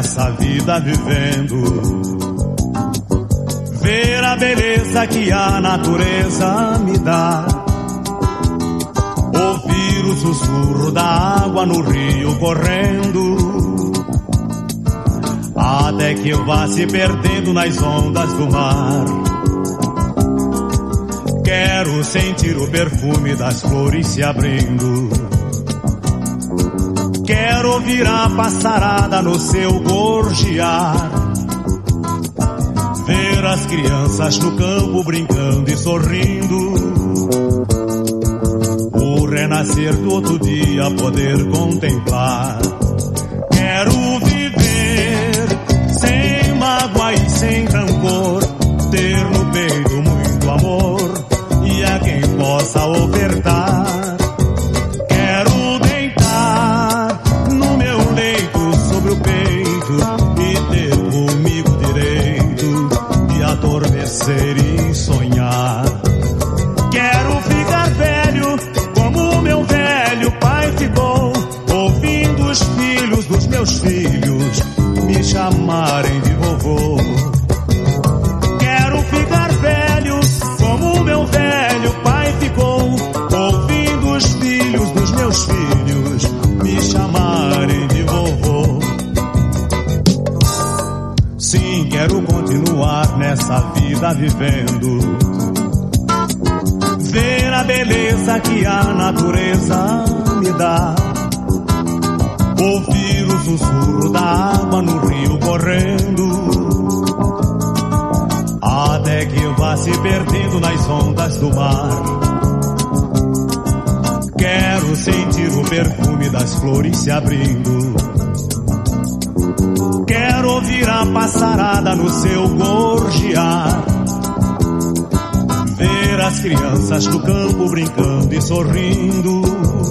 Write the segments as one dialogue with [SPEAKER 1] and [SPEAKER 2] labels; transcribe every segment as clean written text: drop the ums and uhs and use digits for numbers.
[SPEAKER 1] nessa vida vivendo. Ver a beleza que a natureza me dá. Ouvir o sussurro da água no rio correndo. Até que eu vá se perdendo nas ondas do mar. Quero sentir o perfume das flores se abrindo. Quero ouvir a passarada no seu gorjear. Ver as crianças no campo brincando e sorrindo. O renascer do outro dia poder contemplar. Quero viver sem mágoa e sem rancor. Ter no peito muito amor e a quem possa ofertar. Quero deitar no meu leito sobre o peito e ter comigo direito de adormecer e sonhar. Quero ficar velho como meu velho pai ficou, ouvindo os filhos dos meus filhos me chamarem de vovô. Quero ficar velho como meu velho pai ficou, ouvindo os filhos dos meus filhos me chamarem de vovô. Sim, quero continuar nessa vida vivendo. Ver a beleza que a natureza me dá. Ouvir o sussurro da água no rio correndo. Até que eu vá se perdendo nas ondas do mar. Quero sentir o perfume das flores se abrindo. Quero ouvir a passarada no seu gorjear. Ver as crianças no campo brincando e sorrindo.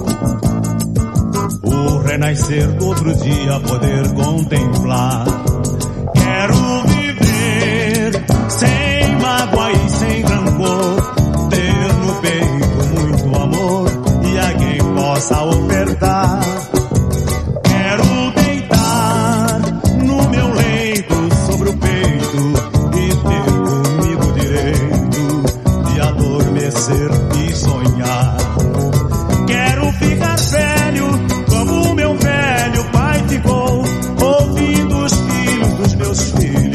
[SPEAKER 1] O renascer do outro dia poder contemplar. Quero viver sem mágoa e sem rancor. Ter no peito muito amor e a quem possa ofertar. Quero deitar no meu leito sobre o peito e ter comigo direito de adormecer e sonhar. Quero ficar velho como meu velho pai ficou, ouvindo os filhos dos meus filhos